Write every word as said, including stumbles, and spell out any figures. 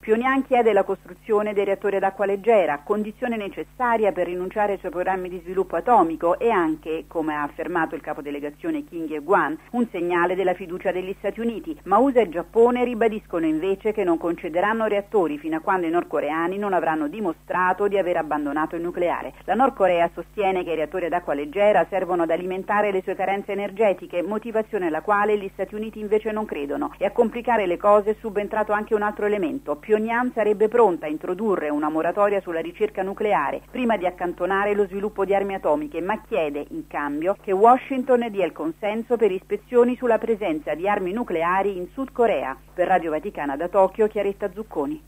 Pyongyang chiede la costruzione dei reattori ad acqua leggera, condizione necessaria per rinunciare ai suoi programmi di sviluppo atomico e anche, come ha affermato il capodelegazione Kim Ye-gwan, un segnale della fiducia degli Stati Uniti, ma U S A e Giappone ribadiscono invece che non concederanno reattori fino a quando i nordcoreani non avranno dimostrato di aver abbandonato il nucleare. La Nord Corea sostiene che i reattori ad acqua leggera servono ad alimentare le sue carenze energetiche, motivazione alla quale gli Stati Uniti invece non credono, e a complicare le cose è subentrato anche un altro elemento. Pyongyang sarebbe pronta a introdurre una moratoria sulla ricerca nucleare prima di accantonare lo sviluppo di armi atomiche, ma chiede in cambio che Washington dia il consenso per ispezioni sulla presenza di armi nucleari in Sud Corea. Per Radio Vaticana da Tokyo, Chiaretta Zucconi.